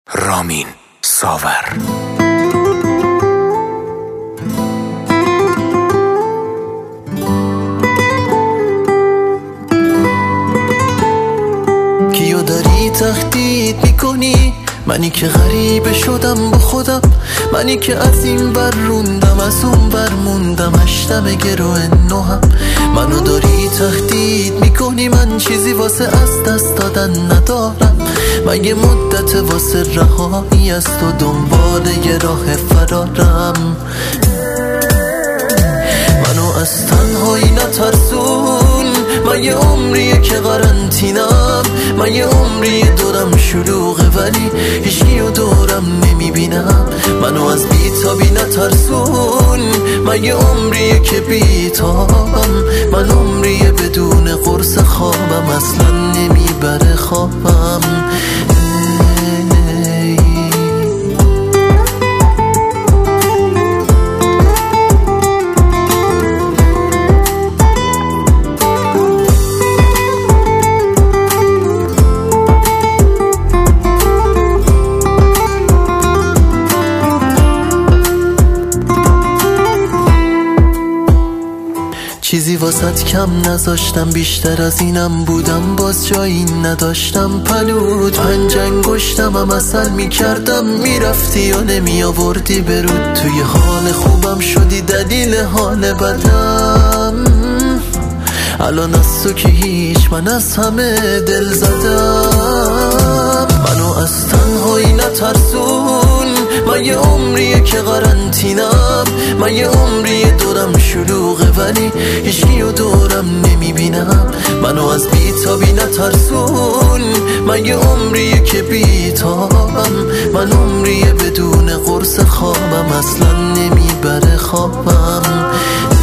رامین ساور. کیو داری تهدید میکنی؟ منی که غریبه شدم با خودم، منی که از این بر روندم از اون بر موندم، هشتم گروه نوهم. منو داری تهدید میکنی، من چیزی واسه از دست دادن ندارم. من یه مدت واسه رهایی از تو دنبال یه راه فرارم. منو از تنهایی نترسون، من یه عمریه که قرنطینم، من یه عمریه دورم شلوغه ولی هیچکیو دورم نمیبینم. منو از بیتابی نترسون، من یه عمریه که بیتابم، من عمریه بدون قرص خوابم، اصلا نمیبره خوابم. چیزی واسط کم نذاشتم، بیشتر از اینم بودم باز جایی نداشتم. پلود پنجنگشتم هم اصل میکردم، میرفتی و نمی آوردی برود. توی حال خوبم شدی دلیل حال بدم. الان از تو که هیچ، من از همه دل زدم. منو از تنهایی نترسون، من یه عمریه که قرنطینم، من یه عمریه دورم شلوغه ولی هیچکیو دورم نمیبینم. منو از بیتابی نترسون، من یه عمریه که بیتابم، من عمریه بدون قرص خوابم، اصلا نمیبره خوابم.